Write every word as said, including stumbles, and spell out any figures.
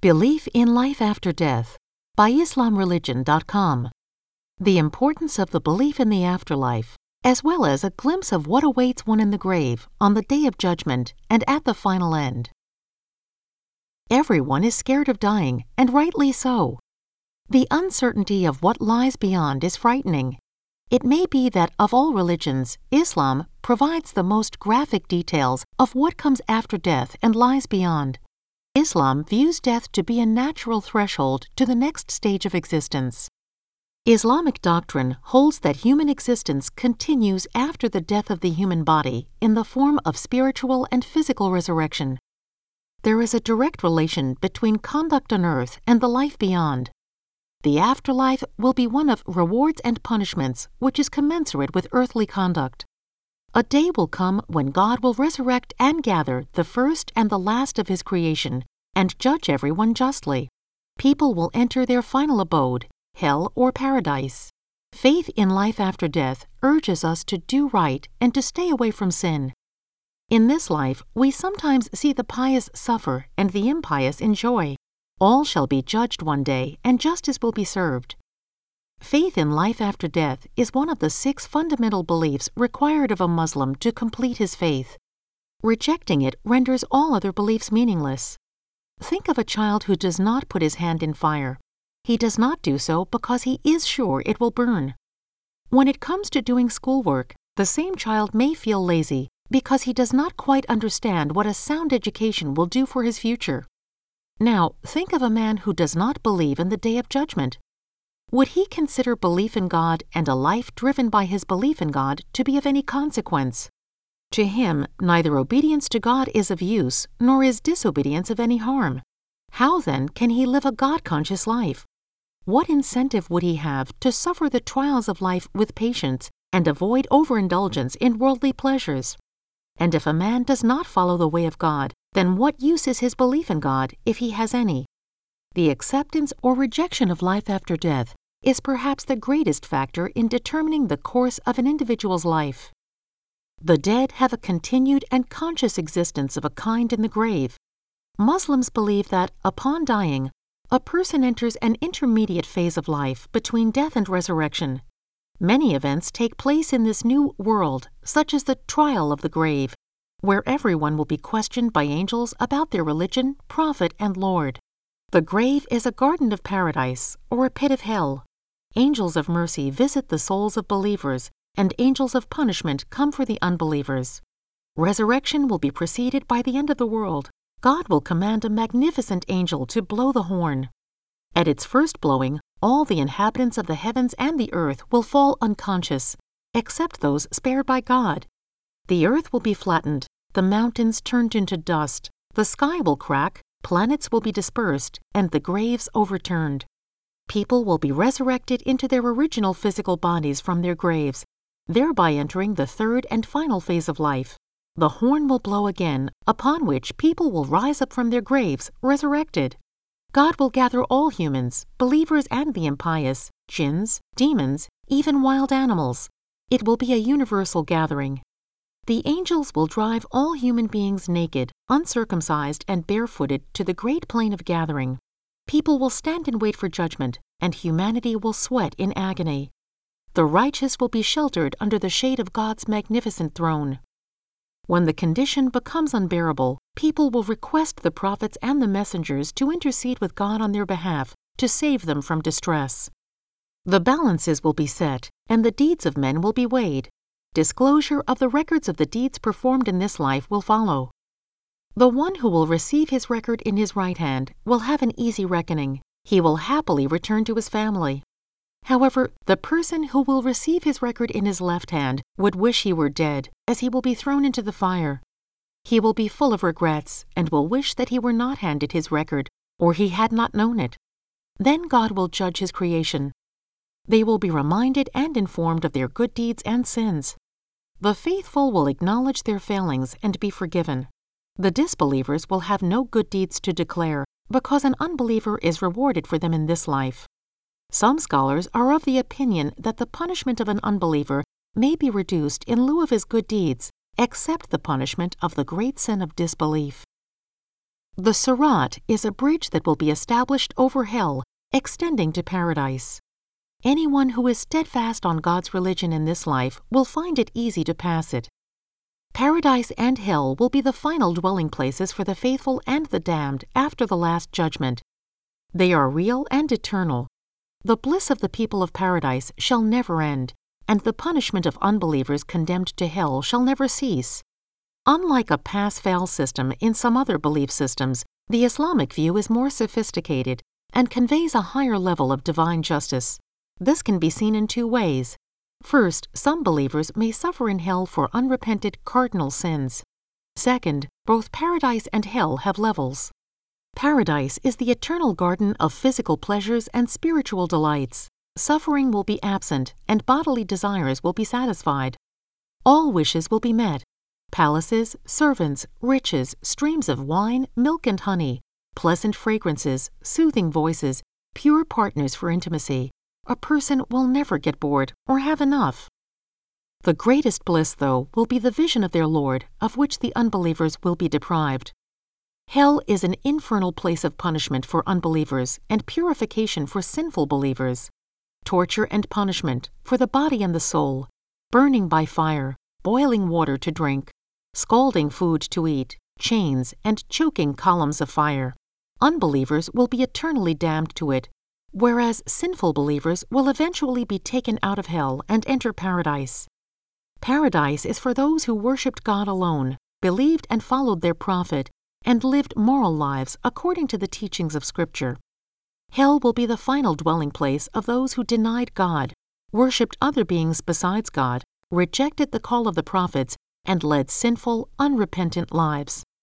Belief in Life After Death by Islam Religion dot com. The importance of the belief in the afterlife, as well as a glimpse of what awaits one in the grave on the day of judgment and at the final end. Everyone is scared of dying, and rightly so. The uncertainty of what lies beyond is frightening. It may be that of all religions, Islam provides the most graphic details of what comes after death and lies beyond. Islam views death to be a natural threshold to the next stage of existence. Islamic doctrine holds that human existence continues after the death of the human body in the form of spiritual and physical resurrection. There is a direct relation between conduct on earth and the life beyond. The afterlife will be one of rewards and punishments, which is commensurate with earthly conduct. A day will come when God will resurrect and gather the first and the last of His creation and judge everyone justly. People will enter their final abode, hell or paradise. Faith in life after death urges us to do right and to stay away from sin. In this life, we sometimes see the pious suffer and the impious enjoy. All shall be judged one day, and justice will be served. Faith in life after death is one of the six fundamental beliefs required of a Muslim to complete his faith. Rejecting it renders all other beliefs meaningless. Think of a child who does not put his hand in fire. He does not do so because he is sure it will burn. When it comes to doing schoolwork, the same child may feel lazy because he does not quite understand what a sound education will do for his future. Now, think of a man who does not believe in the Day of Judgment. Would he consider belief in God and a life driven by his belief in God to be of any consequence? To him, neither obedience to God is of use, nor is disobedience of any harm. How then can he live a God-conscious life? What incentive would he have to suffer the trials of life with patience and avoid overindulgence in worldly pleasures? And if a man does not follow the way of God, then what use is his belief in God, if he has any? The acceptance or rejection of life after death is perhaps the greatest factor in determining the course of an individual's life. The dead have a continued and conscious existence of a kind in the grave. Muslims believe that, upon dying, a person enters an intermediate phase of life between death and resurrection. Many events take place in this new world, such as the trial of the grave, where everyone will be questioned by angels about their religion, prophet, and Lord. The grave is a garden of paradise or a pit of hell. Angels of mercy visit the souls of believers, and angels of punishment come for the unbelievers. Resurrection will be preceded by the end of the world. God will command a magnificent angel to blow the horn. At its first blowing, all the inhabitants of the heavens and the earth will fall unconscious, except those spared by God. The earth will be flattened, the mountains turned into dust, the sky will crack, planets will be dispersed, and the graves overturned. People will be resurrected into their original physical bodies from their graves, thereby entering the third and final phase of life. The horn will blow again, upon which people will rise up from their graves, resurrected. God will gather all humans, believers and the impious, jinns, demons, even wild animals. It will be a universal gathering. The angels will drive all human beings naked, uncircumcised, and barefooted to the great plain of gathering. People will stand and wait for judgment, and humanity will sweat in agony. The righteous will be sheltered under the shade of God's magnificent throne. When the condition becomes unbearable, people will request the prophets and the messengers to intercede with God on their behalf to save them from distress. The balances will be set, and the deeds of men will be weighed. Disclosure of the records of the deeds performed in this life will follow. The one who will receive his record in his right hand will have an easy reckoning. He will happily return to his family. However, the person who will receive his record in his left hand would wish he were dead, as he will be thrown into the fire. He will be full of regrets and will wish that he were not handed his record, or he had not known it. Then God will judge his creation. They will be reminded and informed of their good deeds and sins. The faithful will acknowledge their failings and be forgiven. The disbelievers will have no good deeds to declare, because an unbeliever is rewarded for them in this life. Some scholars are of the opinion that the punishment of an unbeliever may be reduced in lieu of his good deeds, except the punishment of the great sin of disbelief. The Sirat is a bridge that will be established over hell, extending to paradise. Anyone who is steadfast on God's religion in this life will find it easy to pass it. Paradise and hell will be the final dwelling places for the faithful and the damned after the last judgment. They are real and eternal. The bliss of the people of paradise shall never end, and the punishment of unbelievers condemned to hell shall never cease. Unlike a pass-fail system in some other belief systems, the Islamic view is more sophisticated and conveys a higher level of divine justice. This can be seen in two ways. First, some believers may suffer in hell for unrepented cardinal sins. Second, both paradise and hell have levels. Paradise is the eternal garden of physical pleasures and spiritual delights. Suffering will be absent, and bodily desires will be satisfied. All wishes will be met. Palaces, servants, riches, streams of wine, milk and honey, pleasant fragrances, soothing voices, pure partners for intimacy. A person will never get bored or have enough. The greatest bliss, though, will be the vision of their Lord, of which the unbelievers will be deprived. Hell is an infernal place of punishment for unbelievers and purification for sinful believers. Torture and punishment for the body and the soul, burning by fire, boiling water to drink, scalding food to eat, chains, and choking columns of fire. Unbelievers will be eternally damned to it, whereas sinful believers will eventually be taken out of hell and enter paradise. Paradise is for those who worshipped God alone, believed and followed their prophet, and lived moral lives according to the teachings of Scripture. Hell will be the final dwelling place of those who denied God, worshipped other beings besides God, rejected the call of the prophets, and led sinful, unrepentant lives.